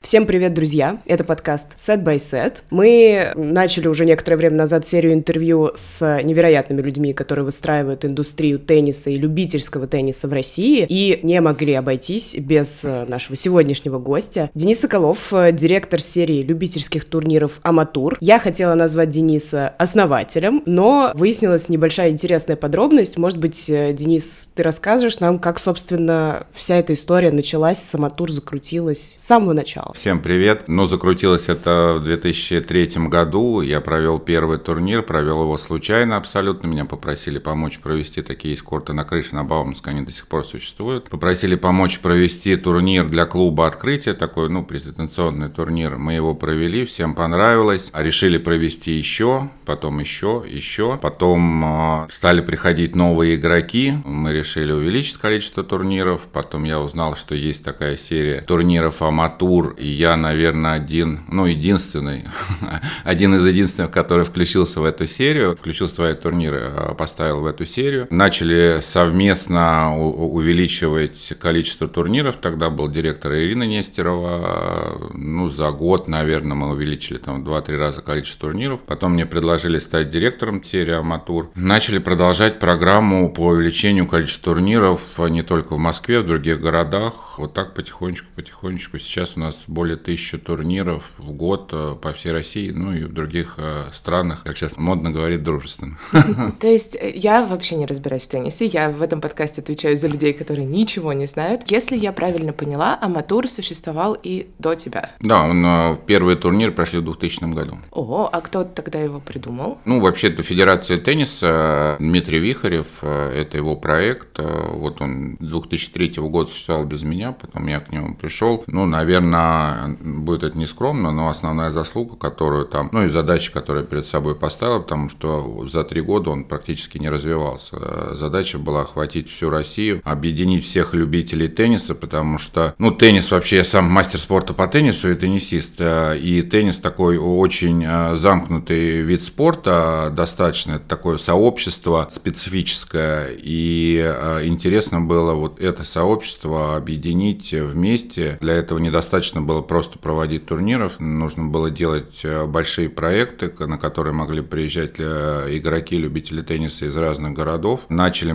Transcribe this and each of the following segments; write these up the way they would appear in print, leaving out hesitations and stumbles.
Всем привет, друзья! Это подкаст Set by Set. Мы начали уже некоторое время назад серию интервью с невероятными людьми, которые выстраивают индустрию тенниса и любительского тенниса в России, и не могли обойтись без нашего сегодняшнего гостя. Денис Соколов, директор серии любительских турниров «Аматур». Я хотела назвать Дениса основателем, но выяснилась небольшая интересная подробность. Может быть, Денис, ты расскажешь нам, как, собственно, вся эта история началась, с «Аматур» закрутилась с самого начала? Всем привет. Закрутилось это в 2003 году. Я провел первый турнир, провел его случайно абсолютно. Меня попросили помочь провести, такие есть корты на крыше на Бауманской, они до сих пор существуют. Попросили помочь провести турнир для клуба «Открытие», такой, презентационный турнир. Мы его провели, всем понравилось. Решили провести еще, потом еще. Потом стали приходить новые игроки. Мы решили увеличить количество турниров. Потом я узнал, что есть такая серия турниров «Аматур». И я, наверное, один из единственных, который включился в эту серию, включил свои турниры, поставил в эту серию. Начали совместно увеличивать количество турниров. Тогда был директор Ирина Нестерова. За год, наверное, мы увеличили там 2-3 раза количество турниров. Потом мне предложили стать директором серии «Аматур». Начали продолжать программу по увеличению количества турниров не только в Москве, в других городах. Вот так потихонечку. Сейчас у нас более 1000 турниров в год по всей России, и в других странах, как сейчас модно говорить, дружественно. То есть я вообще не разбираюсь в теннисе, я в этом подкасте отвечаю за людей, которые ничего не знают. Если я правильно поняла, «Аматур» существовал и до тебя. Да, первый турнир прошли в 2000 году. Ого, а кто тогда его придумал? Вообще, это Федерация тенниса, Дмитрий Вихарев, это его проект. Вот он с 2003 года существовал без меня, потом я к нему пришел. Наверное, будет это нескромно, но основная заслуга, которую там, и задача, которую я перед собой поставил, потому что за 3 года он практически не развивался. Задача была охватить всю Россию, объединить всех любителей тенниса, потому что, теннис вообще, я сам мастер спорта по теннису и теннисист, и теннис такой очень замкнутый вид спорта, достаточно, это такое сообщество специфическое, и интересно было вот это сообщество объединить вместе. Для этого недостаточно было просто проводить турниров, нужно было делать большие проекты, на которые могли приезжать игроки, любители тенниса из разных городов. Начали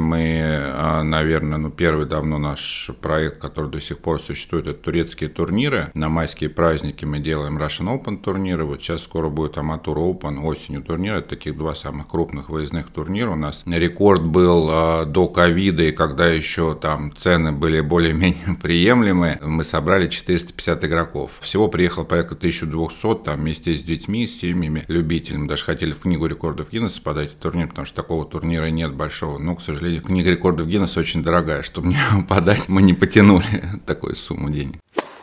мы, наверное, первый давно наш проект, который до сих пор существует, это турецкие турниры. На майские праздники мы делаем Russian Open турниры, вот сейчас скоро будет Amateur Open, осенью турнир, это таких 2 самых крупных выездных турнира. У нас рекорд был до ковида, и когда еще там цены были более-менее приемлемые, мы собрали 450 игроков. Всего приехало порядка 1200, там вместе с детьми, с семьями, любителями. Даже хотели в книгу рекордов Гиннесса подать турнир, потому что такого турнира нет большого. Но, к сожалению, книга рекордов Гиннесса очень дорогая. Чтобы мне подать, мы не потянули такую сумму денег.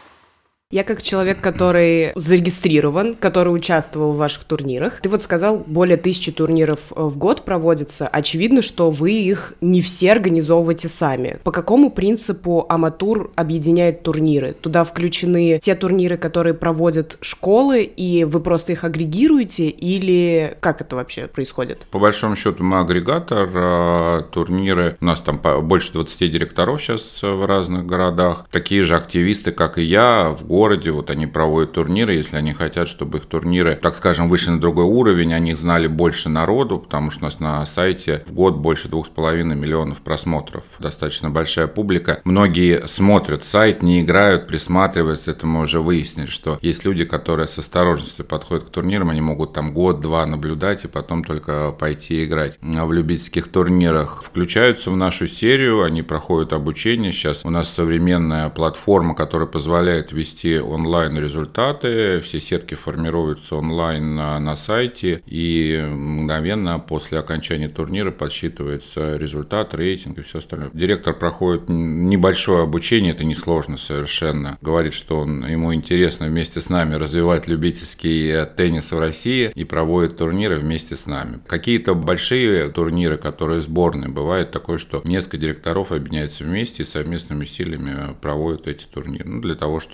Я как человек, который зарегистрирован, который участвовал в ваших турнирах, ты вот сказал, более 1000 турниров в год проводится. Очевидно, что вы их не все организовываете сами. По какому принципу «Аматур» объединяет турниры? Туда включены те турниры, которые проводят школы, и вы просто их агрегируете, или как это вообще происходит? По большому счету мы агрегатор, турниры, у нас там больше 20 директоров сейчас в разных городах, такие же активисты, как и я, в городе, вот они проводят турниры, если они хотят, чтобы их турниры, так скажем, вышли на другой уровень, о них знали больше народу, потому что у нас на сайте в год больше 2,5 миллионов просмотров, достаточно большая публика. Многие смотрят сайт, не играют, присматриваются, это мы уже выяснили, что есть люди, которые с осторожностью подходят к турнирам, они могут там год-два наблюдать и потом только пойти играть. В любительских турнирах включаются в нашу серию, они проходят обучение, сейчас у нас современная платформа, которая позволяет вести онлайн результаты, все сетки формируются онлайн на сайте, и мгновенно после окончания турнира подсчитывается результат, рейтинг и все остальное. Директор проходит небольшое обучение, это несложно совершенно. Говорит, что ему интересно вместе с нами развивать любительский теннис в России и проводит турниры вместе с нами. Какие-то большие турниры, которые сборные, бывает такое, что несколько директоров объединяются вместе и совместными усилиями проводят эти турниры. Для того, чтобы это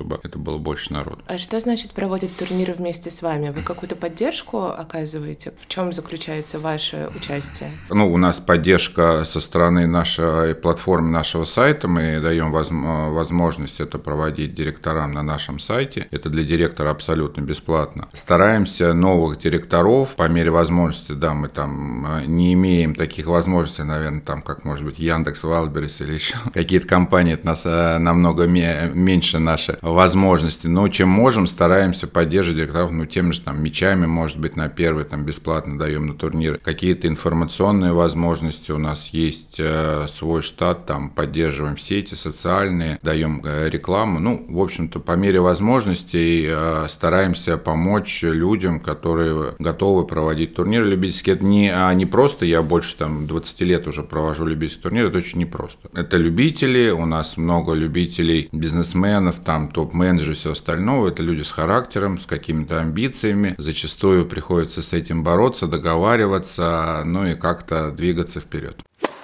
было больше народу. А что значит проводят турниры вместе с вами? Вы какую-то поддержку оказываете? В чем заключается ваше участие? У нас поддержка со стороны нашей платформы, нашего сайта. Мы даем возможность это проводить директорам на нашем сайте. Это для директора абсолютно бесплатно. Стараемся новых директоров по мере возможности. Да, мы там не имеем таких возможностей, наверное, там, как может быть Яндекс, Вайлдберрис или еще какие-то компании. Это нас намного меньше наши возможности. Но чем можем, стараемся поддерживать директоров, теми же там мячами, может быть, на первый там бесплатно даем на турниры. Какие-то информационные возможности. У нас есть свой штат, там поддерживаем сети социальные, даем рекламу. В общем-то, по мере возможностей стараемся помочь людям, которые готовы проводить турниры любительские. Это не просто, я больше 20 лет уже провожу любительские турниры, это очень непросто. Это любители, у нас много любителей, бизнесменов, там топ-менеджеры и все остальное. Это люди с характером, с какими-то амбициями. Зачастую приходится с этим бороться, договариваться, и как-то двигаться вперед.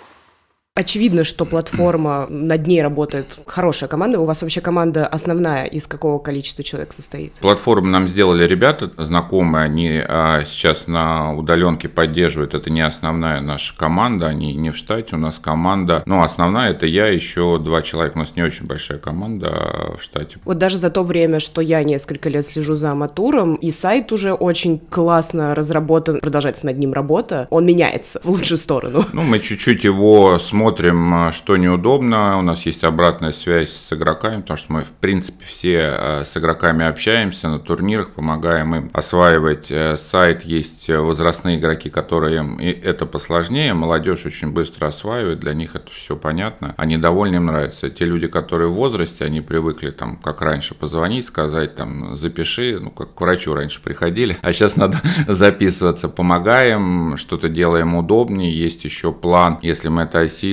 Очевидно, что платформа, над ней работает хорошая команда. У вас вообще команда основная, из какого количества человек состоит? Платформу нам сделали ребята знакомые, они сейчас на удаленке поддерживают. Это не основная наша команда, они не в штате. У нас команда, основная это я, еще 2 человека. У нас не очень большая команда в штате. Вот даже за то время, что я несколько лет слежу за Аматуром, и сайт уже очень классно разработан, продолжается над ним работа, он меняется в лучшую сторону. Мы чуть-чуть его смотрим, что неудобно. У нас есть обратная связь с игроками, потому что мы, в принципе, все с игроками общаемся на турнирах, помогаем им осваивать сайт. Есть возрастные игроки, которым это посложнее. Молодежь очень быстро осваивает, для них это все понятно. Они довольны, им нравится. Те люди, которые в возрасте, они привыкли, как раньше, позвонить, сказать, запиши, как к врачу раньше приходили, а сейчас надо записываться. Помогаем, что-то делаем удобнее. Есть еще план, если мы это осилим,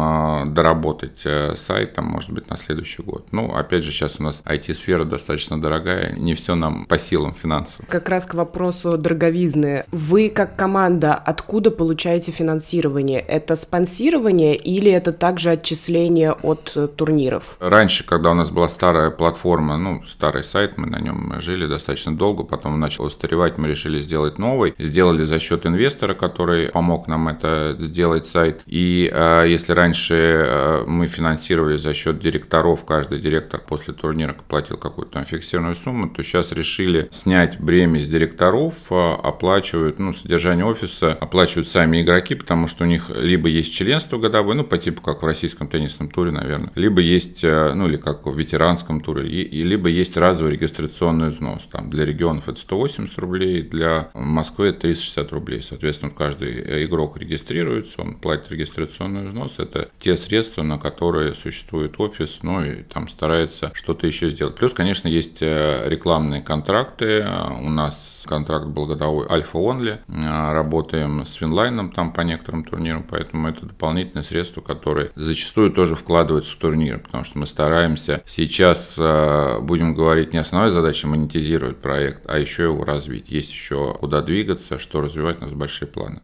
доработать сайт, может быть, на следующий год. Опять же, сейчас у нас IT-сфера достаточно дорогая, не все нам по силам финансово. Как раз к вопросу дороговизны. Вы, как команда, откуда получаете финансирование? Это спонсирование или это также отчисление от турниров? Раньше, когда у нас была старая платформа, старый сайт, мы на нем жили достаточно долго, потом он начал устаревать, мы решили сделать новый. Сделали за счет инвестора, который помог нам это сделать сайт. И если раньше мы финансировали за счет директоров, каждый директор после турнира платил какую-то фиксированную сумму, то сейчас решили снять бремя с директоров, оплачивают, содержание офиса, оплачивают сами игроки, потому что у них либо есть членство годовое, по типу как в российском теннисном туре, наверное, либо есть, или как в ветеранском туре, и либо есть разовый регистрационный взнос. Для регионов это 180 рублей, для Москвы это 360 рублей. Соответственно, каждый игрок регистрируется, он платит регистрационный взнос. Это те средства, на которые существует офис, и там старается что-то еще сделать. Плюс, конечно, есть рекламные контракты. У нас контракт был годовой Альфа Онли. Работаем с Финлайном там по некоторым турнирам, поэтому это дополнительные средства, которые зачастую тоже вкладываются в турниры, потому что мы стараемся сейчас, будем говорить, не основная задача монетизировать проект, а еще его развить. Есть еще куда двигаться, что развивать, у нас большие планы.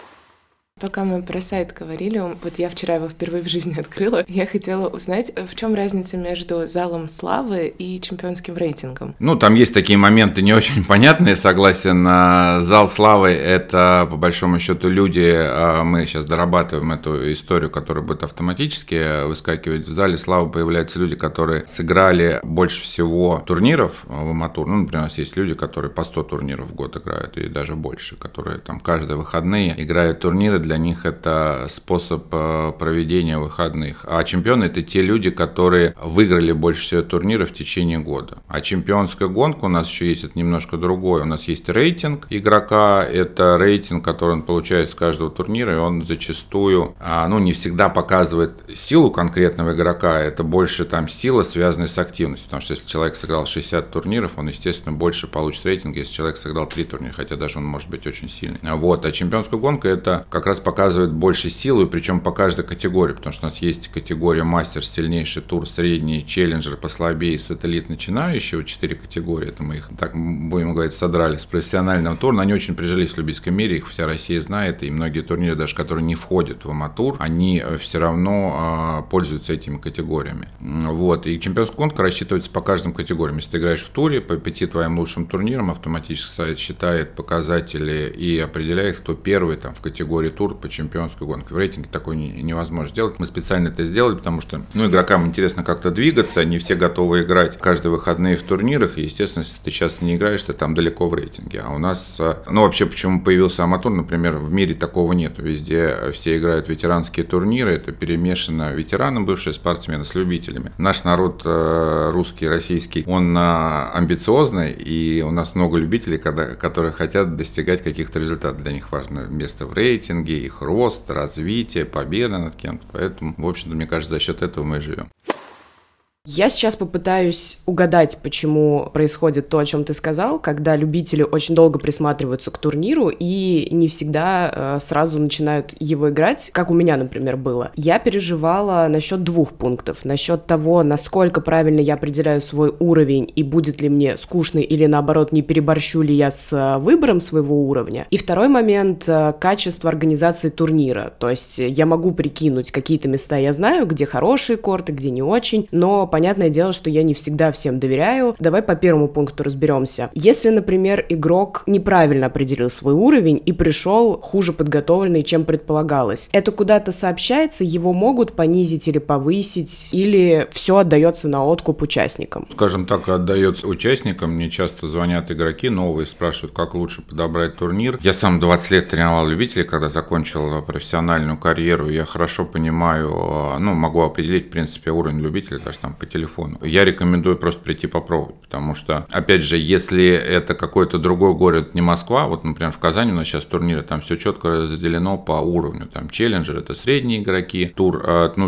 Пока мы про сайт говорили, вот я вчера его впервые в жизни открыла, я хотела узнать, в чем разница между залом славы и чемпионским рейтингом? Там есть такие моменты не очень понятные, согласен. Зал славы – это, по большому счету, люди, мы сейчас дорабатываем эту историю, которая будет автоматически выскакивать. В зале славы появляются люди, которые сыграли больше всего турниров в Аматур. Например, у нас есть люди, которые по 100 турниров в год играют, и даже больше, которые каждые выходные играют турниры. Для них это способ проведения выходных. А чемпионы – это те люди, которые выиграли больше всего турниров в течение года. А чемпионская гонка у нас еще есть, это немножко другое. У нас есть рейтинг игрока, это рейтинг, который он получает с каждого турнира, и он зачастую, не всегда показывает силу конкретного игрока, это больше сила, связанная с активностью. Потому что если человек сыграл 60 турниров, он, естественно, больше получит рейтинг, если человек сыграл 3 турнира, хотя даже он может быть очень сильный. А чемпионская гонка – это как раз показывает больше силы, причем по каждой категории, потому что у нас есть категория мастер, сильнейший тур, средний, челленджер, послабее, сателлит, начинающий, вот 4 категории, это мы их, так будем говорить, содрали с профессионального тура, но они очень прижились в любительском мире, их вся Россия знает, и многие турниры, даже которые не входят в аматур, они все равно пользуются этими категориями. Вот. И чемпионская гонка рассчитывается по каждым категориям. Если ты играешь в туре, по 5 твоим лучшим турнирам автоматически сайт считает показатели и определяет, кто первый там, в категории тур по чемпионской гонке. В рейтинге такое невозможно сделать. Мы специально это сделали, потому что игрокам интересно как-то двигаться, они все готовы играть каждые выходные в турнирах, и, естественно, если ты часто не играешь, ты там далеко в рейтинге. А у нас, вообще, почему появился аматур, например, в мире такого нет. Везде все играют ветеранские турниры, это перемешано ветераны, бывшие спортсмены, с любителями. Наш народ русский, российский, он амбициозный, и у нас много любителей, которые хотят достигать каких-то результатов. Для них важно место в рейтинге, их рост, развитие, победа над кем-то. Поэтому, в общем-то, мне кажется, за счет этого мы и живем. Я сейчас попытаюсь угадать, почему происходит то, о чем ты сказал, когда любители очень долго присматриваются к турниру и не всегда сразу начинают его играть, как у меня, например, было. Я переживала насчет 2 пунктов. Насчет того, насколько правильно я определяю свой уровень и будет ли мне скучно или, наоборот, не переборщу ли я с выбором своего уровня. И второй момент — качество организации турнира. То есть я могу прикинуть, какие-то места я знаю, где хорошие корты, где не очень, но понятное дело, что я не всегда всем доверяю. Давай по первому пункту разберемся. Если, например, игрок неправильно определил свой уровень и пришел хуже подготовленный, чем предполагалось, это куда-то сообщается, его могут понизить или повысить, или все отдается на откуп участникам? Скажем так, отдается участникам. Мне часто звонят игроки новые, спрашивают, как лучше подобрать турнир. Я сам 20 лет тренировал любителей, когда закончил профессиональную карьеру. Я хорошо понимаю, могу определить, в принципе, уровень любителей, даже там по телефону. Я рекомендую просто прийти попробовать, потому что, опять же, если это какой-то другой город, не Москва, вот, например, в Казани у нас сейчас турниры, там все четко разделено по уровню. Там челленджер — это средние игроки, тур,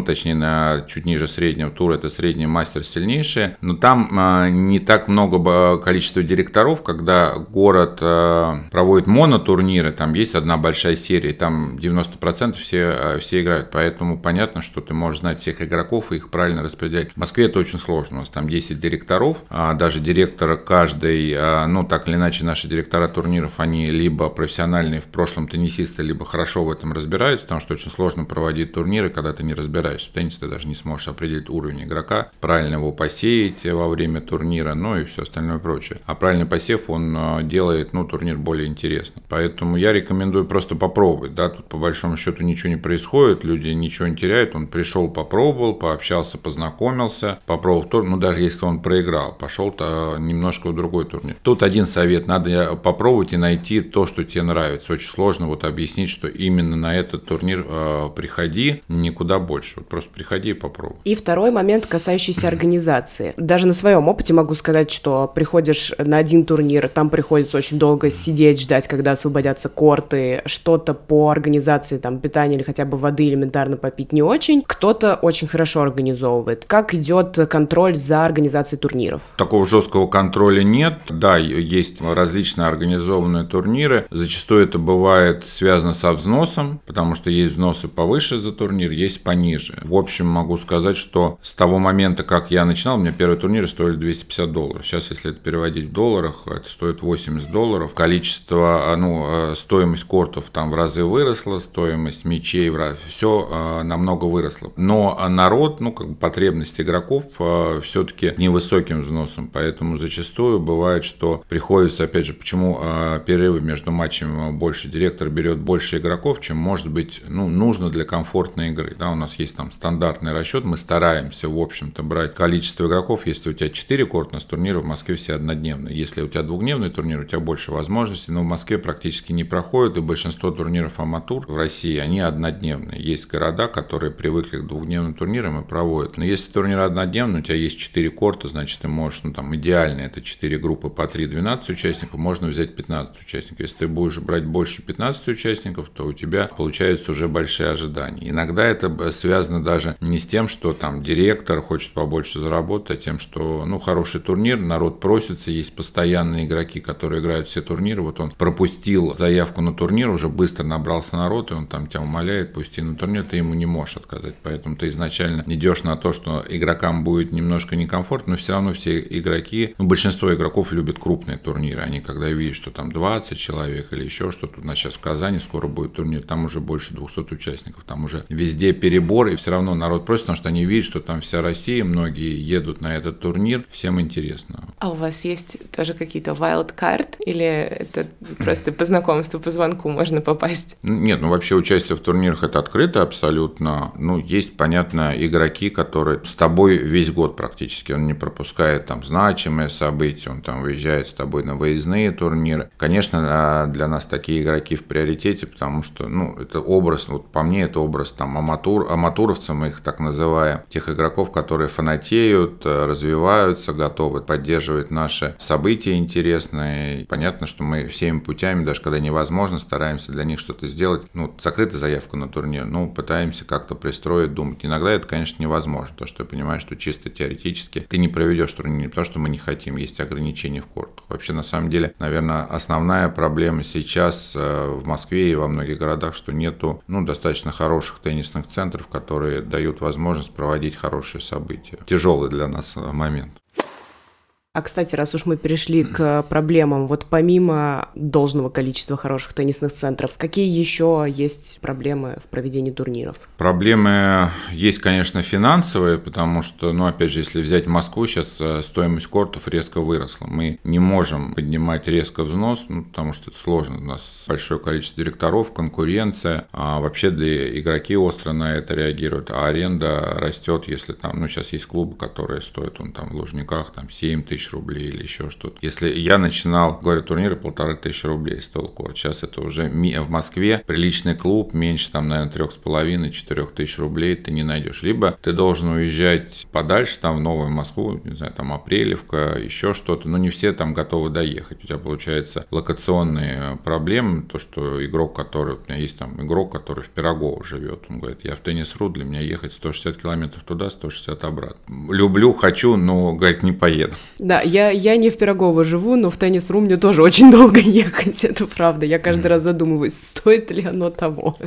чуть ниже среднего, тур — это средний, мастер — сильнейшие, но там не так много количества директоров, когда город проводит монотурниры, там есть одна большая серия, там 90% все играют, поэтому понятно, что ты можешь знать всех игроков и их правильно распределять. В Москве это очень сложно. У нас там 10 директоров, даже директора каждый, так или иначе наши директора турниров, они либо профессиональные в прошлом теннисисты, либо хорошо в этом разбираются, потому что очень сложно проводить турниры, когда ты не разбираешься в теннисе, ты даже не сможешь определить уровень игрока, правильно его посеять во время турнира, и все остальное прочее. А правильный посев, он делает, турнир более интересным. Поэтому я рекомендую просто попробовать, тут по большому счету ничего не происходит, люди ничего не теряют, он пришел, попробовал, пообщался, познакомился, попробовал тур, даже если он проиграл, пошел-то немножко в другой турнир. Тут один совет: надо попробовать и найти то, что тебе нравится. Очень сложно объяснить, что именно на этот турнир приходи, никуда больше. Просто приходи и попробуй. И второй момент, касающийся организации. Даже на своем опыте могу сказать, что приходишь на один турнир, там приходится очень долго сидеть, ждать, когда освободятся корты, что-то по организации питания или хотя бы воды элементарно попить не очень. Кто-то очень хорошо организовывает. Как идет контроль за организацией турниров? Такого жесткого контроля нет. Да, есть различные организованные турниры. Зачастую это бывает связано со взносом, потому что есть взносы повыше за турнир, есть пониже. В общем, могу сказать, что с того момента, как я начинал, у меня первые турниры стоили $250. Сейчас, если это переводить в долларах, это стоит $80. Количество, стоимость кортов там в разы выросла, стоимость мячей в разы, все намного выросло. Но народ, потребность игроков все-таки невысоким взносом, поэтому зачастую бывает, что приходится, опять же, почему перерывы между матчами больше, директор берет больше игроков, чем может быть нужно для комфортной игры. У нас есть там стандартный расчет, мы стараемся, в общем-то, брать количество игроков. Если у тебя 4 корта, у нас турниры в Москве все однодневные. Если у тебя двухдневный турнир, у тебя больше возможностей, но в Москве практически не проходит, и большинство турниров аматур в России, они однодневные. Есть города, которые привыкли к двухдневным турнирам и проводят. Но если турнир однодневный, у тебя есть 4 корта, значит, ты можешь, идеально это 4 группы по 3-12 участников, можно взять 15 участников. Если ты будешь брать больше 15 участников, то у тебя получаются уже большие ожидания. Иногда это связано даже не с тем, что там директор хочет побольше заработать, а тем, что, хороший турнир, народ просится, есть постоянные игроки, которые играют все турниры, вот он пропустил заявку на турнир, уже быстро набрался народ, и он там тебя умоляет, пусти на турнир, ты ему не можешь отказать, поэтому ты изначально идешь на то, что игрокам будет немножко некомфортно, но все равно все игроки, большинство игроков любят крупные турниры, они когда видят, что там 20 человек или еще что-то, у нас сейчас в Казани скоро будет турнир, там уже больше 200 участников, там уже везде перебор, и все равно народ просит, потому что они видят, что там вся Россия, многие едут на этот турнир, всем интересно. А у вас есть тоже какие-то wildcard, или это просто по знакомству, по звонку можно попасть? Нет, вообще участие в турнирах это открыто абсолютно. Есть, понятно, игроки, которые с тобой весь год практически, он не пропускает там значимые события, он там выезжает с тобой на выездные турниры. Конечно, для нас такие игроки в приоритете, потому что, это образ, по мне, это образ там аматуровцев, мы их так называем, тех игроков, которые фанатеют, развиваются, готовы поддерживать наши события интересные. Понятно, что мы всеми путями, даже когда невозможно, стараемся для них что-то сделать. Закрытая заявка на турнир, пытаемся как-то пристроить, думать. Иногда это, конечно, невозможно, потому что я понимаю, что чисто теоретически ты не проведешь турнир, не потому что мы не хотим, есть ограничения в кортах. Вообще, на самом деле, наверное, основная проблема сейчас в Москве и во многих городах, что нету, достаточно хороших теннисных центров, которые дают возможность проводить хорошие события. Тяжелый для нас момент. А, кстати, раз уж мы перешли к проблемам, вот помимо должного количества хороших теннисных центров, какие еще есть проблемы в проведении турниров? Проблемы есть, конечно, финансовые, потому что, опять же, если взять Москву, сейчас стоимость кортов резко выросла. Мы не можем поднимать резко взнос, потому что это сложно. У нас большое количество директоров, конкуренция, а вообще игроки остро на это реагируют, а аренда растет, если там, сейчас есть клубы, которые стоят, в Лужниках, 7 тысяч рублей или еще что-то. Если я начинал, говорю, турниры 1500 рублей стоил корт, сейчас это уже в Москве приличный клуб, меньше, наверное, 3,5-4 тысяч рублей ты не найдешь. Либо ты должен уезжать подальше, в Новую Москву, не знаю, Апрелевка, еще что-то, но не все там готовы доехать. У тебя получается локационные проблемы, то, что игрок, который, у меня есть игрок, который в Пирогово живет, он говорит, я в Tennis.ru, для меня ехать 160 километров туда, 160 обратно. Люблю, хочу, но, говорит, не поеду. Да, я не в Пирогово живу, но в Tennis.ru мне тоже очень долго ехать, это правда. Я каждый раз задумываюсь, стоит ли оно того.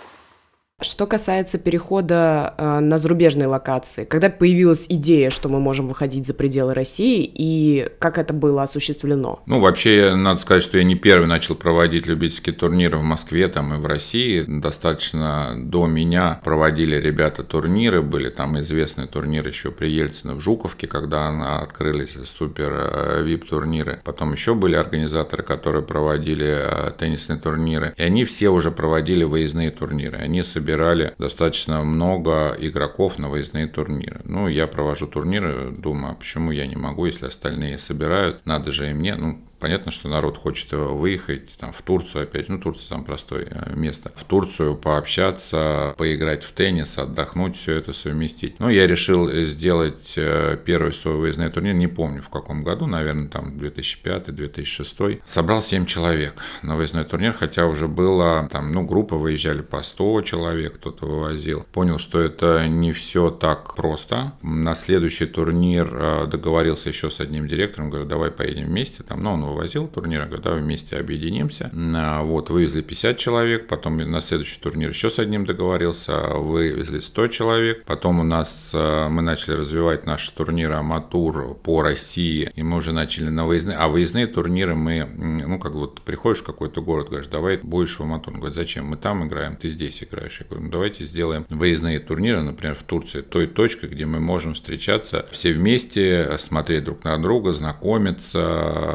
Что касается перехода на зарубежные локации, когда появилась идея, что мы можем выходить за пределы России, и как это было осуществлено? Вообще, надо сказать, что я не первый начал проводить любительские турниры в Москве, и в России. Достаточно до меня проводили ребята турниры, были известные турниры еще при Ельцине в Жуковке, когда открылись супер VIP-турниры. Потом еще были организаторы, которые проводили теннисные турниры, и они все уже проводили выездные турниры. Они собирали достаточно много игроков на выездные турниры. Я провожу турниры, думаю, почему я не могу, если остальные собирают, надо же и мне. Понятно, что народ хочет выехать в Турцию опять, Турция там простое место, в Турцию пообщаться, поиграть в теннис, отдохнуть, все это совместить. Я решил сделать первый свой выездной турнир, не помню в каком году, наверное, 2005-2006. Собрал 7 человек на выездной турнир, хотя уже было, группы выезжали по 100 человек, кто-то вывозил. Понял, что это не все так просто. На следующий турнир договорился еще с одним директором, говорю, давай поедем вместе, он вывозил турнир, я говорю, давай вместе объединимся. Вывезли 50 человек, потом на следующий турнир еще с одним договорился, вывезли 100 человек, потом мы начали развивать наши турниры аматур по России, и мы уже начали на выездные, а выездные турниры мы, приходишь в какой-то город, говоришь, давай будешь в аматур, он говорит, зачем, мы там играем, ты здесь играешь, я говорю, давайте сделаем выездные турниры, например, в Турции, той точкой, где мы можем встречаться все вместе, смотреть друг на друга, знакомиться,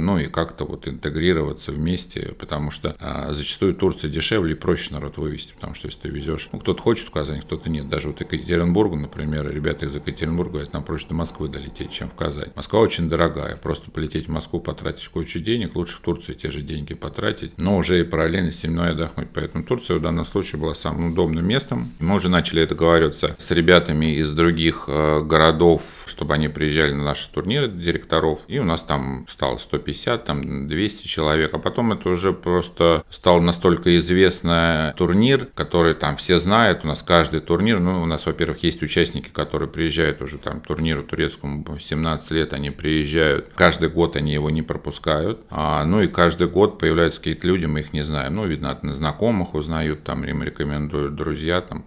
ну и как-то вот интегрироваться вместе, потому что зачастую Турция дешевле и проще народ вывести, потому что если ты везешь, ну, кто-то хочет в Казань, кто-то нет. Даже вот Екатеринбургу, например, ребята из Екатеринбурга говорят, нам проще до Москвы долететь, чем в Казань. Москва очень дорогая, просто полететь в Москву, потратить кучу денег, лучше в Турцию те же деньги потратить, но уже и параллельно с семьей отдохнуть. Поэтому Турция в данном случае была самым удобным местом. Мы уже начали договариваться с ребятами из других городов, чтобы они приезжали на наши турниры директоров, и у нас там стало 150, там 200 человек, а потом это уже просто стал настолько известный турнир, который там все знают, у нас каждый турнир, ну, у нас, во-первых, есть участники, которые приезжают уже там турниру турецкому 17 лет, они приезжают, каждый год они его не пропускают, ну и каждый год появляются какие-то люди, мы их не знаем, ну, видно, от знакомых узнают, там им рекомендуют друзья, там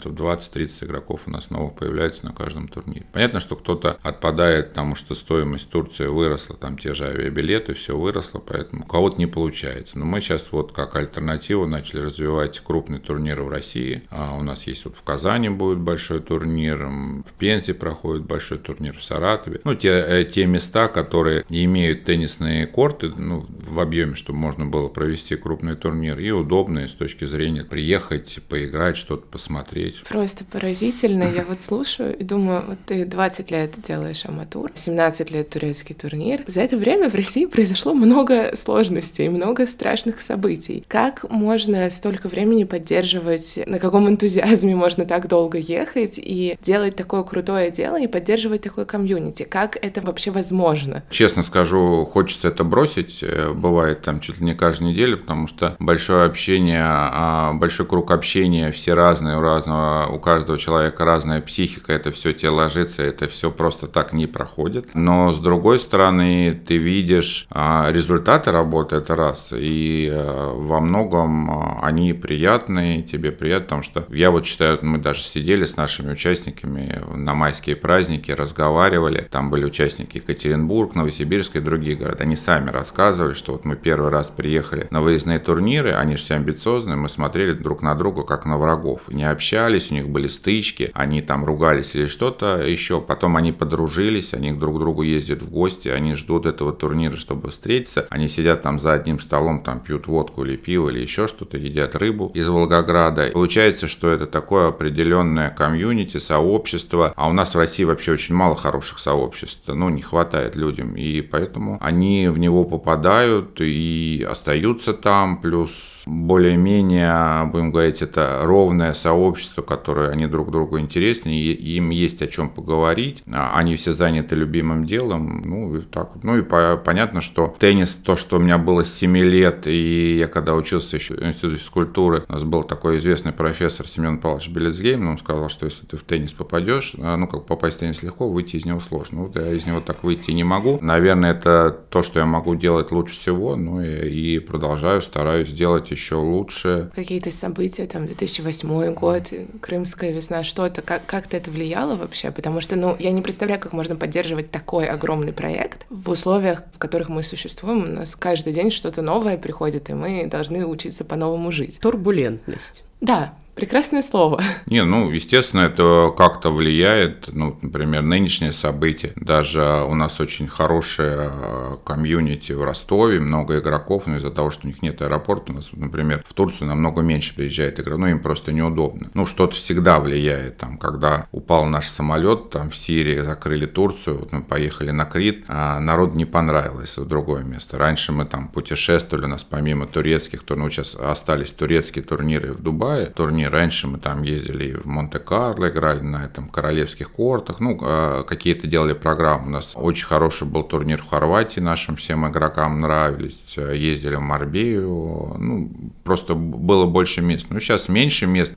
20-30% игроков у нас новых появляются на каждом турнире. Понятно, что кто-то отпадает, потому что стоимость Турции выросла, там те же авиабилеты, все выросло, поэтому у кого-то не получается. Но мы сейчас вот как альтернативу начали развивать крупные турниры в России. У нас есть вот в Казани будет большой турнир, в Пензе проходит большой турнир, в Саратове. Ну, те места, которые имеют теннисные корты, ну, в объеме, чтобы можно было провести крупный турнир, и удобные с точки зрения приехать, поиграть, что-то посмотреть. Просто поразительно. Я вот слушаю и думаю, вот ты 20 лет делаешь аматур, 17 лет турецкий турнир. За это время в России произошло много сложностей, много страшных событий. Как можно столько времени поддерживать, на каком энтузиазме можно так долго ехать и делать такое крутое дело и поддерживать такое комьюнити? Как это вообще возможно? Честно скажу, хочется это бросить. Бывает там чуть ли не каждую неделю, потому что большое общение, большой круг общения, все разные, у каждого человека разная психика, это все тебе ложится, это все просто так не проходит. Но с другой стороны, ты видишь результаты работы, это раз, и во многом они приятные, тебе приятно, потому что я вот считаю, мы даже сидели с нашими участниками на майские праздники, разговаривали, там были участники Екатеринбург, Новосибирск и другие города, они сами рассказывали, что вот мы первый раз приехали на выездные турниры, они же все амбициозные, мы смотрели друг на друга как на врагов, не общались, у них были стычки, они там ругались или что-то еще, потом они подружились, они друг к другу ездят в гости, они ждут этого турнира, чтобы встретиться, они сидят там за одним столом, там пьют водку или пиво или еще что-то, едят рыбу из Волгограда. Получается, что это такое определенное комьюнити, сообщество, а у нас в России вообще очень мало хороших сообществ, ну, не хватает людям, и поэтому они в него попадают и остаются там, плюс более-менее, будем говорить, это ровное сообщество, которое они друг другу интересны, и им есть о чем поговорить, они все заняты любимым делом, ну, и так вот. Ну, и понятно, что теннис, то, что у меня было с 7 лет, и я когда учился еще в институте физкультуры, у нас был такой известный профессор Семен Павлович Белецгейм, он сказал, что если ты в теннис попадешь, ну, как попасть в теннис легко, выйти из него сложно. Вот я из него так выйти не могу. Наверное, это то, что я могу делать лучше всего, ну, и продолжаю, стараюсь делать еще лучше. Какие-то события, там, 2008 год, Крымская весна, что-то, как-то это влияло вообще? Потому что, ну, я не представляю, как можно поддерживать такой огромный проект в условиях, в которых мы существуем. У нас каждый день что-то новое приходит, и мы должны учиться по-новому жить. Турбулентность. Да. Прекрасное слово. Не, ну, естественно, это как-то влияет. Ну, например, нынешние события. Даже у нас очень хорошее комьюнити в Ростове, много игроков, но из-за того, что у них нет аэропорта, у нас, например, в Турцию намного меньше приезжает игроков, ну, им просто неудобно. Ну, что-то всегда влияет. Там, когда упал наш самолет, там в Сирии закрыли Турцию, вот мы поехали на Крит, а народу не понравилось в другое место. Раньше мы там путешествовали, у нас помимо турецких, ну, сейчас остались турецкие турниры в Дубае, турнир. Раньше мы там ездили в Монте-Карло, играли на этом королевских кортах, ну, какие-то делали программы. У нас очень хороший был турнир в Хорватии, нашим всем игрокам нравились. Ездили в Марбею, ну, просто было больше мест. Ну, сейчас меньше мест.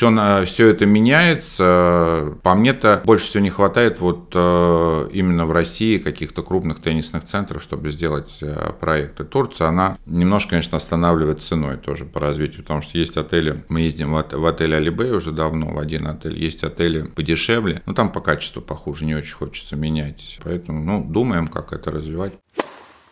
Все это меняется. По мне-то больше всего не хватает вот именно в России каких-то крупных теннисных центров, чтобы сделать проекты. Турция, она немножко, конечно, останавливает ценой тоже по развитию, потому что есть отели, мы ездим в отель Алибей уже давно, в один отель. Есть отели подешевле, но там по качеству похуже, не очень хочется менять. Поэтому, ну, думаем, как это развивать.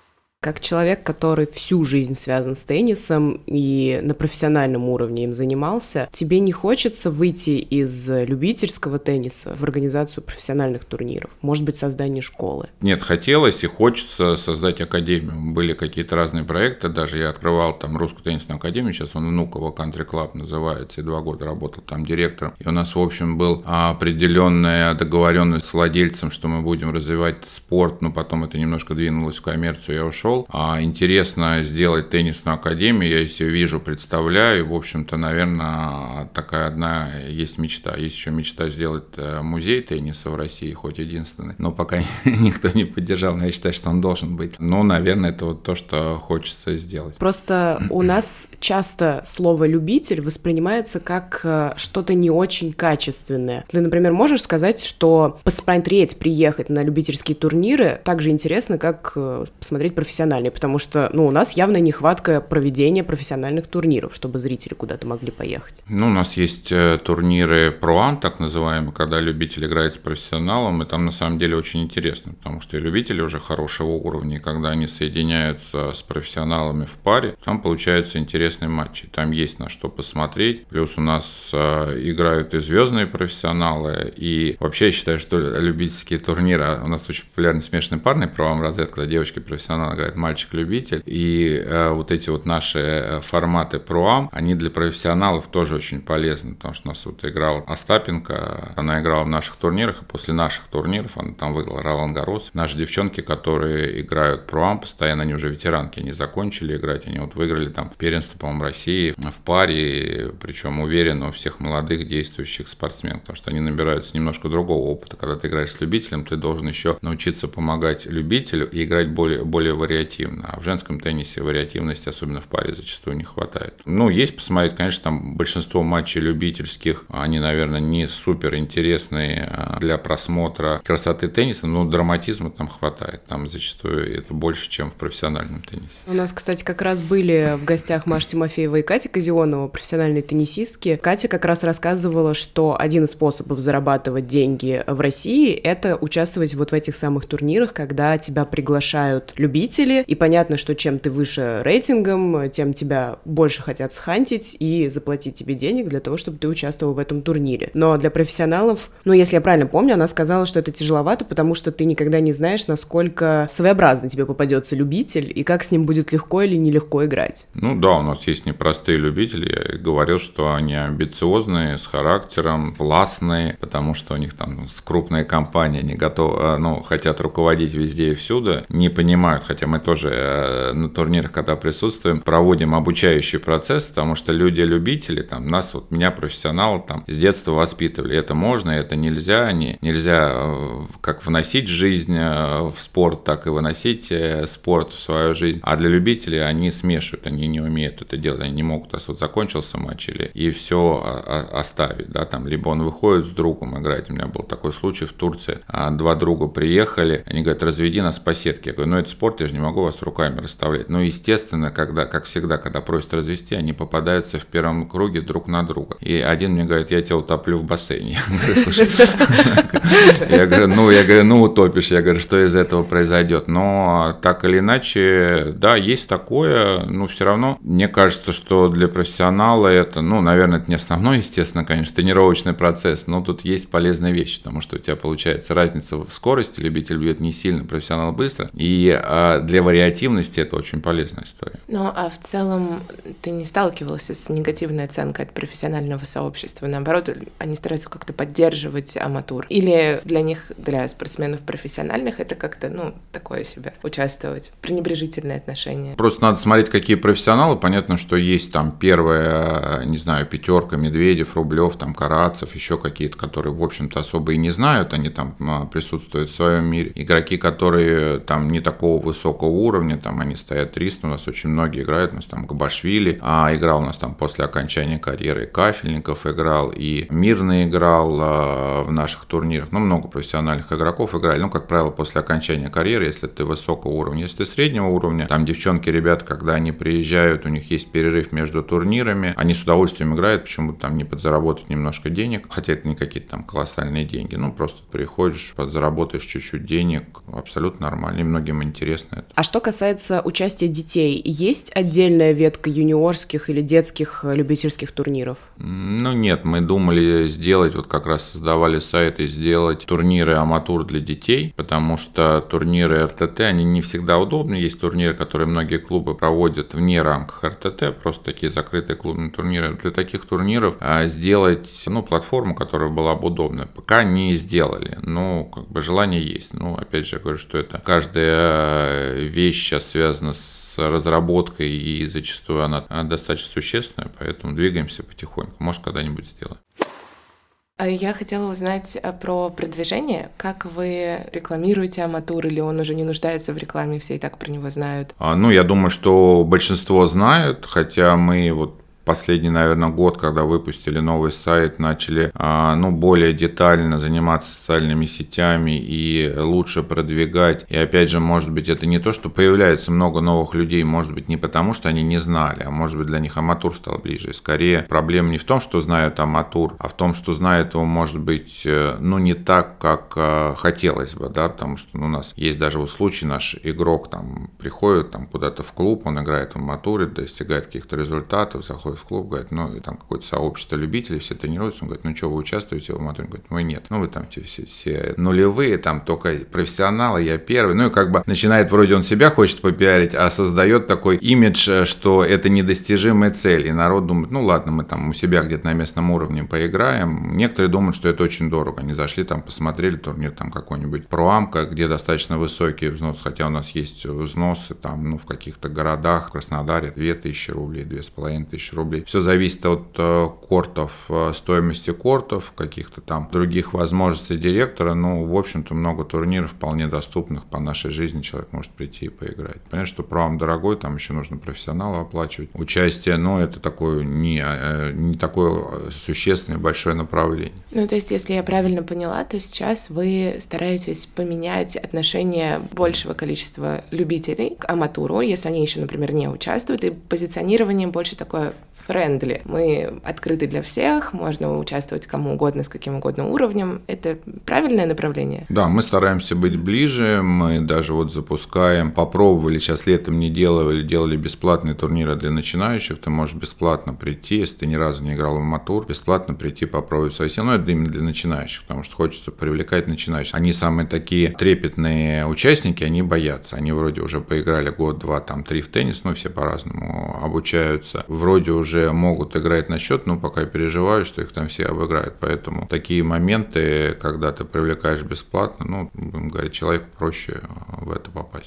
Как человек, который всю жизнь связан с теннисом и на профессиональном уровне им занимался, тебе не хочется выйти из любительского тенниса в организацию профессиональных турниров? Может быть, создание школы? Нет, хотелось и хочется создать академию. Были какие-то разные проекты, даже я открывал там Русскую теннисную академию, сейчас он Внуково Country Club называется, и 2 года работал там директором. И у нас, в общем, был определенная договоренность с владельцем, что мы будем развивать спорт, но потом это немножко двинулось в коммерцию, я ушел. Интересно сделать теннисную академию, я себе вижу, представляю, в общем-то, наверное, такая одна есть мечта. Есть еще мечта сделать музей тенниса в России, хоть единственный, но пока никто не поддержал, но я считаю, что он должен быть. Ну, наверное, это вот то, что хочется сделать. Просто у нас часто слово «любитель» воспринимается как что-то не очень качественное. Ты, например, можешь сказать, что посмотреть, приехать на любительские турниры так же интересно, как посмотреть профессиональные, потому что, у нас явно нехватка проведения профессиональных турниров, чтобы зрители куда-то могли поехать. У нас есть турниры Pro-Am, так называемые, когда любитель играет с профессионалом, и там на самом деле очень интересно, потому что и любители уже хорошего уровня, и когда они соединяются с профессионалами в паре, там получаются интересные матчи, там есть на что посмотреть, плюс у нас играют и звездные профессионалы, и вообще я считаю, что любительские турниры, у нас очень популярный смешанный парный Pro-Am разряд, когда девочки-профессионалы играют мальчик-любитель, и вот эти вот наши форматы Pro-Am, они для профессионалов тоже очень полезны, потому что у нас вот играла Остапенко, она играла в наших турнирах, и после наших турниров она там выиграла Ролан Гаррос. Наши девчонки, которые играют Pro-Am постоянно, они уже ветеранки, они закончили играть, они вот выиграли там первенство, по-моему, России в паре, причем уверенно у всех молодых действующих спортсменов, потому что они набираются немножко другого опыта. Когда ты играешь с любителем, ты должен еще научиться помогать любителю и играть более вариативно. А в женском теннисе вариативности, особенно в паре, зачастую не хватает. Есть посмотреть, конечно, там большинство матчей любительских, они, наверное, не супер интересные для просмотра красоты тенниса, но драматизма там хватает. Там зачастую это больше, чем в профессиональном теннисе. У нас, кстати, как раз были в гостях Маша Тимофеева и Катя Казионова, профессиональные теннисистки. Катя как раз рассказывала, что один из способов зарабатывать деньги в России — это участвовать вот в этих самых турнирах, когда тебя приглашают любители, и понятно, что чем ты выше рейтингом, тем тебя больше хотят схантить и заплатить тебе денег для того, чтобы ты участвовал в этом турнире. Но для профессионалов, если я правильно помню, она сказала, что это тяжеловато, потому что ты никогда не знаешь, насколько своеобразно тебе попадется любитель и как с ним будет легко или нелегко играть. Да, у нас есть непростые любители. Я говорил, что они амбициозные, с характером, властные, потому что у них там крупная компания, они готовы, хотят руководить везде и всюду, не понимают, хотя мы тоже на турнирах, когда присутствуем, проводим обучающий процесс, потому что люди-любители, меня, профессионалы, с детства воспитывали. Это можно, это нельзя. Нельзя как вносить жизнь в спорт, так и выносить спорт в свою жизнь. А для любителей они смешивают, они не умеют это делать, они не могут, закончился матч и все оставить, либо он выходит с другом играть. У меня был такой случай в Турции, 2 друга приехали, они говорят, разведи нас по сетке. Я говорю, это спорт, я же не могу вас руками расставлять. Естественно, как всегда, когда просят развести, они попадаются в первом круге друг на друга. И один мне говорит, я тебя утоплю в бассейне. Я говорю, слушай, утопишь. Я говорю, что из этого произойдет. Но так или иначе, да, есть такое, все равно, мне кажется, что для профессионала это, наверное, это не основной, естественно, конечно, тренировочный процесс, но тут есть полезные вещи, потому что у тебя получается разница в скорости, любитель бьет не сильно, профессионал быстро, и для вариативности это очень полезная история. А в целом ты не сталкивался с негативной оценкой от профессионального сообщества? Наоборот, они стараются как-то поддерживать аматур? Или для них, для спортсменов профессиональных, это как-то, такое себе участвовать, пренебрежительное отношение? Просто надо смотреть, какие профессионалы. Понятно, что есть там первая, не знаю, 5, Медведев, Рублев, Карацев, еще какие-то, которые, в общем-то, особо и не знают, они там присутствуют в своем мире. Игроки, которые там не такого высокого уровня, они стоят 300, у нас очень многие играют, у нас там Габашвили играл, у нас там после окончания карьеры, и Кафельников играл, и Мирный играл в наших турнирах, много профессиональных игроков играли, как правило, после окончания карьеры, если ты высокого уровня. Если ты среднего уровня, там девчонки, ребята, когда они приезжают, у них есть перерыв между турнирами, они с удовольствием играют, почему-то там не подзаработать немножко денег, хотя это не какие-то там колоссальные деньги, просто приходишь, подзаработаешь чуть-чуть денег, абсолютно нормально, и многим интересно это. А что касается участия детей, есть отдельная ветка юниорских или детских любительских турниров? Ну нет, мы думали сделать, вот как раз создавали сайт и сделать турниры аматур для детей, потому что турниры РТТ, они не всегда удобны. Есть турниры, которые многие клубы проводят вне рамках РТТ, просто такие закрытые клубные турниры. Для таких турниров сделать платформу, которая была бы удобна, пока не сделали. Но как бы желание есть. Но опять же, я говорю, что это каждая вещь сейчас связана с разработкой, и зачастую она достаточно существенная, поэтому двигаемся потихоньку. Может, когда-нибудь сделаем. Я хотела узнать про продвижение. Как вы рекламируете аматур, или он уже не нуждается в рекламе, все и так про него знают? Я думаю, что большинство знают, хотя мы последний, наверное, год, когда выпустили новый сайт, начали более детально заниматься социальными сетями и лучше продвигать. И опять же, может быть, это не то, что появляется много новых людей, может быть, не потому, что они не знали, а может быть, для них аматур стал ближе. И скорее, проблема не в том, что знают аматур, а в том, что знают его, может быть, не так, как хотелось бы, да, потому что у нас есть даже случай, наш игрок приходит куда-то в клуб, он играет в аматуре, достигает каких-то результатов, заходит в клуб, говорит, там какое-то сообщество любителей, все тренируются, он говорит, что вы участвуете в аматуре? Он говорит, мы нет, вы там все нулевые, только профессионалы, я первый, и начинает, вроде он себя хочет попиарить, а создает такой имидж, что это недостижимая цель, и народ думает, ладно, мы у себя где-то на местном уровне поиграем. Некоторые думают, что это очень дорого, они зашли посмотрели турнир какой-нибудь Проамка, где достаточно высокий взнос, хотя у нас есть взносы в каких-то городах, в Краснодаре 2000 рублей, 2500 рублей. Все зависит от кортов, стоимости кортов, каких-то других возможностей директора. В общем-то, много турниров вполне доступных по нашей жизни. Человек может прийти и поиграть. Понятно, что Проам дорогой, там еще нужно профессионала оплачивать. Участие, это такое не такое существенное большое направление. То есть, если я правильно поняла, то сейчас вы стараетесь поменять отношение большего количества любителей к аматуру, если они еще, например, не участвуют, и позиционирование больше такое френдли. Мы открыты для всех, можно участвовать кому угодно, с каким угодно уровнем. Это правильное направление? Да, мы стараемся быть ближе, мы даже запускаем, попробовали, сейчас летом не делали бесплатные турниры для начинающих, ты можешь бесплатно прийти, если ты ни разу не играл в аматур, бесплатно прийти попробовать свои силы, это именно для начинающих, потому что хочется привлекать начинающих. Они самые такие трепетные участники, они боятся, они вроде уже поиграли год, два, 3 в теннис, все по-разному обучаются, вроде уже могут играть на счет, но пока переживаю, что их все обыграют. Поэтому такие моменты, когда ты привлекаешь бесплатно, будем говорить, человеку проще в это попасть.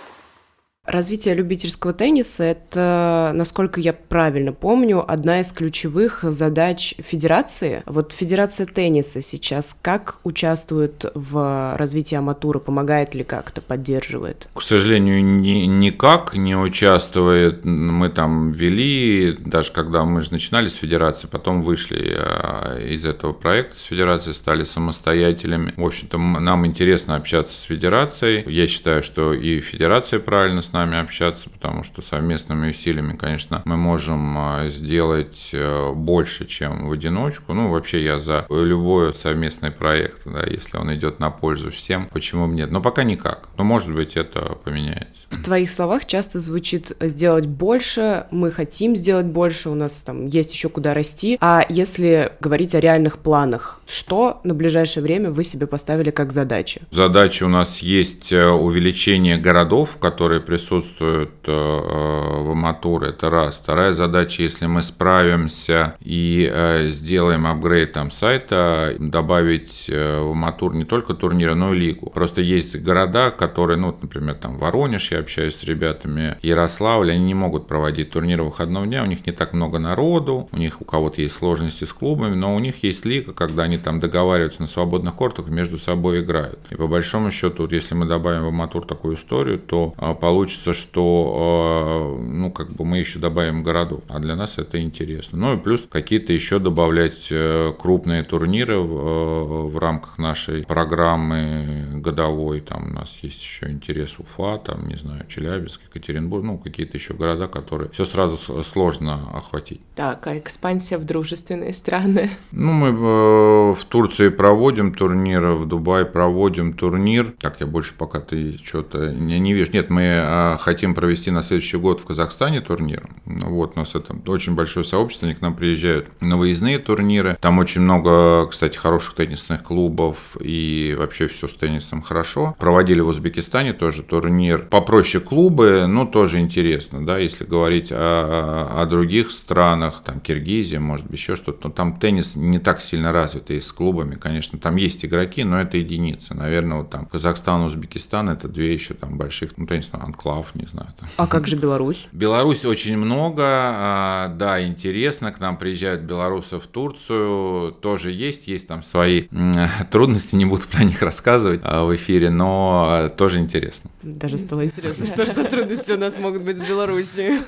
Развитие любительского тенниса – это, насколько я правильно помню, одна из ключевых задач федерации. Федерация тенниса сейчас как участвует в развитии аматура? Помогает ли как-то, поддерживает? К сожалению, никак не участвует. Мы вели, даже когда мы же начинали с федерации, потом вышли из этого проекта с федерацией, стали самостоятельными. В общем-то, нам интересно общаться с федерацией. Я считаю, что и федерация правильно с нами общаться, потому что совместными усилиями, конечно, мы можем сделать больше, чем в одиночку. Вообще я за любой совместный проект, да, если он идет на пользу всем, почему бы нет? Но пока никак. Но, может быть, это поменяется. В твоих словах часто звучит «сделать больше», «мы хотим сделать больше», у нас есть еще куда расти. А если говорить о реальных планах, что на ближайшее время вы себе поставили как задачи? Задача у нас есть увеличение городов, которые присутствуют в аматуре, это раз. Вторая задача, если мы справимся и сделаем апгрейд сайта, добавить в аматур не только турниры, но и лигу. Просто есть города, которые, например, Воронеж, я общаюсь с ребятами, Ярославль, они не могут проводить турниры выходного дня, у них не так много народу, у кого-то есть сложности с клубами, но у них есть лига, когда они договариваются на свободных кортах и между собой играют. И по большому счету, если мы добавим в аматур такую историю, то получится, что мы еще добавим городов, а для нас это интересно. И плюс какие-то еще добавлять крупные турниры в рамках нашей программы годовой, у нас есть еще интерес Уфа, знаю, Челябинск, Екатеринбург, ну, какие-то еще города, которые все сразу сложно охватить. Так, а экспансия в дружественные страны? Ну, мы в Турции проводим турнир, в Дубае проводим турнир. Так, я больше пока ты что-то не вижу. Нет, мы хотим провести на следующий год в Казахстане турнир. Вот, у нас это очень большое сообщество, они к нам приезжают на выездные турниры. Там очень много, кстати, хороших теннисных клубов, и вообще все с теннисом хорошо. Проводили в Узбекистане тоже турнир. Попроще клубы, но тоже интересно, да, если говорить о других странах, там Киргизия, может быть, еще что-то, но там теннис не так сильно развит и с клубами, конечно, там есть игроки, но это единицы. Наверное, вот там Казахстан, Узбекистан, это две еще там больших, ну, теннисных анклав, не знаю. Там. А как же Беларусь? Беларусь очень много, да, интересно, к нам приезжают белорусы в Турцию, тоже есть там свои трудности, не буду про них рассказывать в эфире, но тоже интересно. Даже стало интересно, что же за трудности у нас могут быть с Беларусью.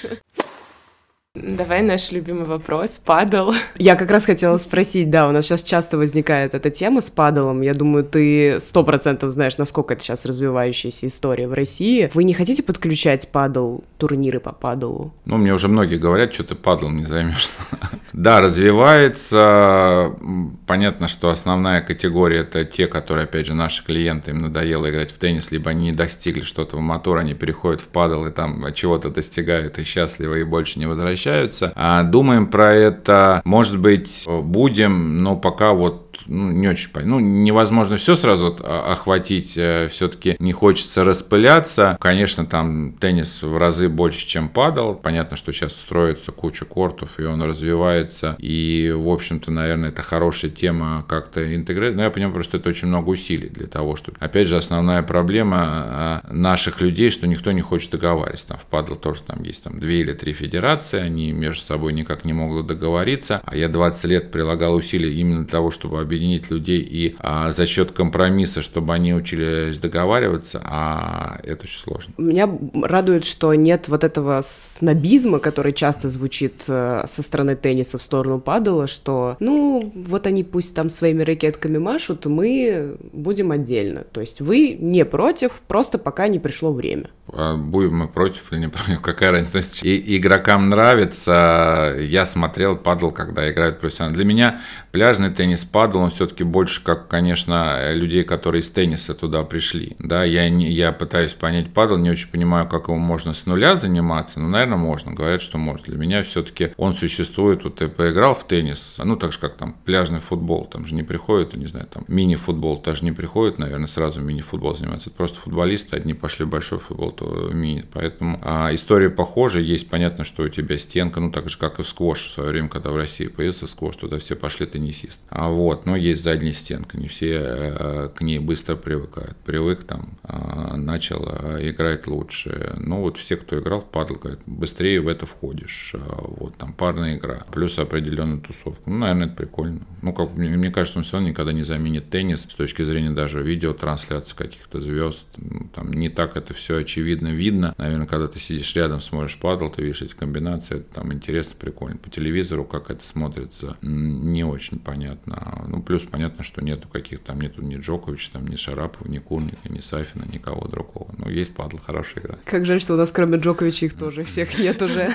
Давай наш любимый вопрос, падл. Я как раз хотела спросить, да, у нас сейчас часто возникает эта тема с падлом. Я думаю, ты 100% знаешь, насколько это сейчас развивающаяся история в России. Вы не хотите подключать падл, турниры по падлу? Ну, мне уже многие говорят, что ты падлом не займешь. Да, развивается. Понятно, что основная категория – это те, которые, опять же, наши клиенты, им надоело играть в теннис, либо они не достигли что-то в мотор, они переходят в падл и там чего-то достигают и счастливы, и больше не возвращаются. Думаем про это, может быть, будем, но пока вот не очень понятно. Ну, невозможно все сразу охватить, все-таки не хочется распыляться. Конечно, там теннис в разы больше, чем падл. Понятно, что сейчас строится куча кортов, и он развивается. И, в общем-то, наверное, это хорошая тема как-то интегрировать. Но я понимаю, просто это очень много усилий для того, чтобы... Опять же, основная проблема наших людей, что никто не хочет договариваться. Там в падл тоже там есть 2 или 3 федерации, они между собой никак не могут договориться. А я 20 лет прилагал усилия именно для того, чтобы объединить людей и за счет компромисса, чтобы они учились договариваться, а это очень сложно. Меня радует, что нет вот этого снобизма, который часто звучит со стороны тенниса в сторону падла, что, ну, вот они пусть там своими ракетками машут, мы будем отдельно. То есть вы не против, просто пока не пришло время. Будем мы против или не против, какая разница. То есть игрокам нравится, я смотрел падл, когда играют профессионально. Для меня пляжный теннис, падл, он все-таки больше как, конечно, людей, которые из тенниса туда пришли. Да, я пытаюсь понять падл, не очень понимаю, как его можно с нуля заниматься, но, наверное, можно. Говорят, что можно. Для меня все-таки он существует. Вот я поиграл в теннис, ну, так же, как там пляжный футбол, там же не приходит, не знаю, там мини-футбол даже не приходит, наверное, сразу мини-футбол заниматься. Это просто футболисты, одни пошли в большой футбол, то в мини. Поэтому история похожа. Есть, понятно, что у тебя стенка, ну, так же, как и в сквош. В свое время, когда в России появился сквош, туда все пошли теннисисты. Вот, но есть задняя стенка, не все к ней быстро привыкают. Привык, там, начал играть лучше. Ну, вот все, кто играл в падл, говорят, быстрее в это входишь. Вот, там, парная игра, плюс определенную тусовку. Ну, наверное, это прикольно. Ну, как мне кажется, он все равно никогда не заменит теннис с точки зрения даже видеотрансляции каких-то звезд. Там не так это все очевидно видно. Наверное, когда ты сидишь рядом, смотришь падл, ты видишь эти комбинации, это там интересно, прикольно. По телевизору, как это смотрится, не очень понятно. Ну, плюс понятно, что нету каких-то, там нету ни Джоковича, там, ни Шарапова, ни Курника, ни Сафина, никого другого. Ну, есть падл, хорошая игра. Как жаль, что у нас кроме Джоковича их тоже всех нет уже.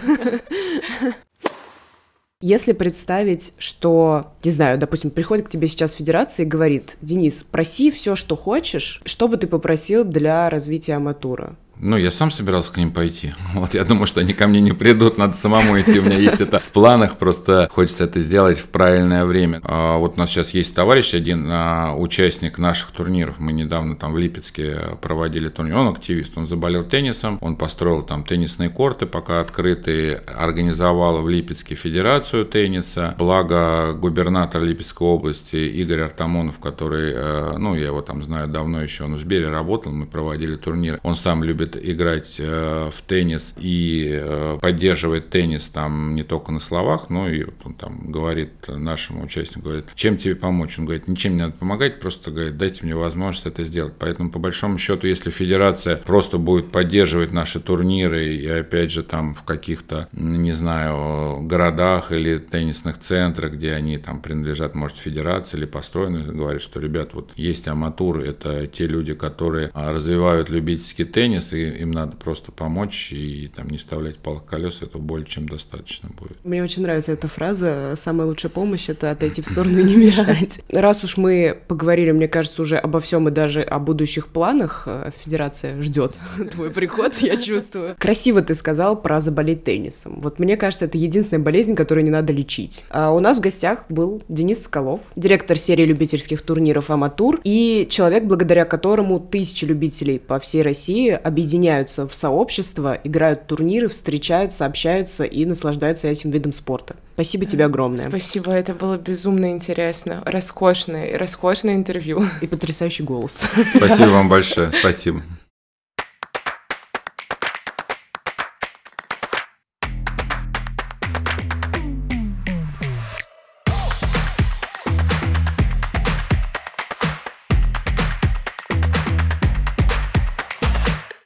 Если представить, что, не знаю, допустим, приходит к тебе сейчас федерация и говорит: Денис, проси все, что хочешь, что бы ты попросил для развития аматура? Ну, я сам собирался к ним пойти. Вот, я думаю, что они ко мне не придут, надо самому идти. У меня есть это в планах, просто хочется это сделать в правильное время. Вот у нас сейчас есть товарищ один, участник наших турниров. Мы недавно там в Липецке проводили турнир. Он активист, он заболел теннисом, он построил там теннисные корты, пока открытые, организовал в Липецке федерацию тенниса. Благо, губернатор Липецкой области Игорь Артамонов, который, ну, я его там знаю давно еще, он в Сбере работал, мы проводили турниры. Он сам любит играть в теннис и поддерживает теннис там не только на словах, но и он там говорит нашему участнику, говорит, чем тебе помочь? Он говорит, ничем не надо помогать, просто говорит, дайте мне возможность это сделать. Поэтому, по большому счету, если федерация просто будет поддерживать наши турниры и, опять же, там в каких-то, не знаю, городах или теннисных центрах, где они там принадлежат, может, федерации или построены, говорят, что, ребят, вот есть аматур, это те люди, которые развивают любительский теннис, Если им надо просто помочь и там не вставлять палок в колеса, этого более чем достаточно будет. Мне очень нравится эта фраза. Самая лучшая помощь — это отойти в сторону и не мешать. Раз уж мы поговорили, мне кажется, уже обо всем и даже о будущих планах, Федерация ждет твой приход, я чувствую. Красиво ты сказал про заболеть теннисом. Вот мне кажется, это единственная болезнь, которую не надо лечить. А у нас в гостях был Денис Соколов, директор серии любительских турниров «Аматур», и человек, благодаря которому тысячи любителей по всей России объединяются в сообщество, играют в турниры, встречаются, общаются и наслаждаются этим видом спорта. Спасибо тебе огромное. Спасибо, это было безумно интересно. Роскошное интервью. И потрясающий голос. Спасибо вам большое, спасибо.